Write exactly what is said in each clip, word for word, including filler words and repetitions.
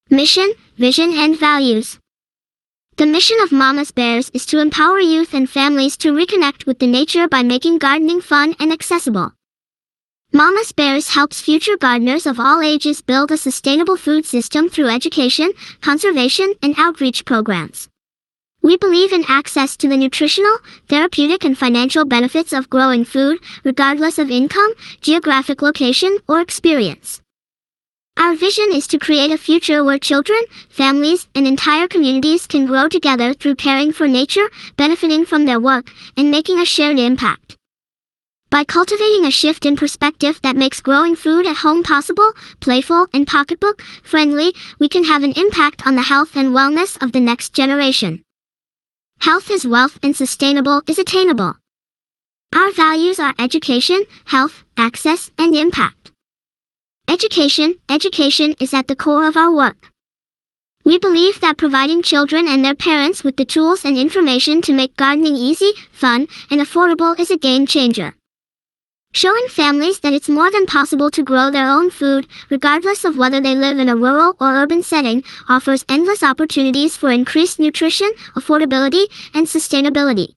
Mission, vision, and values. The mission of Mama's Bears is to empower youth and families to reconnect with the nature by making gardening fun and accessible. Mama's Bears helps future gardeners of all ages build a sustainable food system through education, conservation, and outreach programs. We believe in access to the nutritional, therapeutic, and financial benefits of growing food, regardless of income, geographic location, or experience. Our vision is to create a future where children, families, and entire communities can grow together through caring for nature, benefiting from their work, and making a shared impact. By cultivating a shift in perspective that makes growing food at home possible, playful, and pocketbook-friendly, we can have an impact on the health and wellness of the next generation. Health is wealth and sustainable is attainable. Our values are education, health, access, and impact. Education, education is at the core of our work. We believe that providing children and their parents with the tools and information to make gardening easy, fun, and affordable is a game changer. Showing families that it's more than possible to grow their own food, regardless of whether they live in a rural or urban setting, offers endless opportunities for increased nutrition, affordability, and sustainability.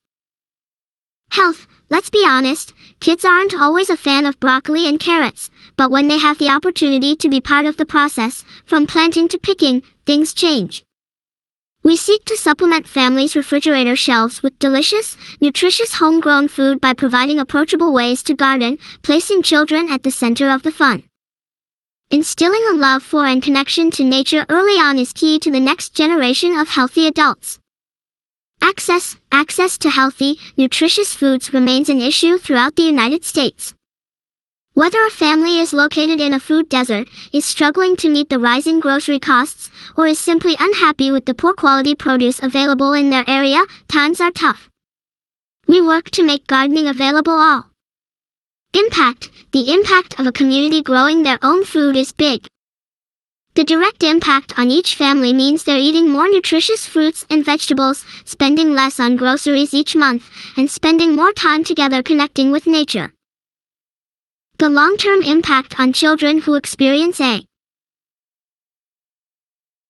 Health. Let's be honest, kids aren't always a fan of broccoli and carrots, but when they have the opportunity to be part of the process, from planting to picking, things change. We seek to supplement families' refrigerator shelves with delicious, nutritious homegrown food by providing approachable ways to garden, placing children at the center of the fun. Instilling a love for and connection to nature early on is key to the next generation of healthy adults. Access, access to healthy, nutritious foods remains an issue throughout the United States. Whether a family is located in a food desert, is struggling to meet the rising grocery costs, or is simply unhappy with the poor quality produce available in their area, times are tough. We work to make gardening available all. Impact. The impact of a community growing their own food is big. The direct impact on each family means they're eating more nutritious fruits and vegetables, spending less on groceries each month, and spending more time together connecting with nature. The long-term impact on children who experience a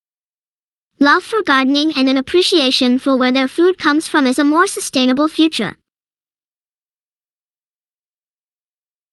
love for gardening and an appreciation for where their food comes from is a more sustainable future.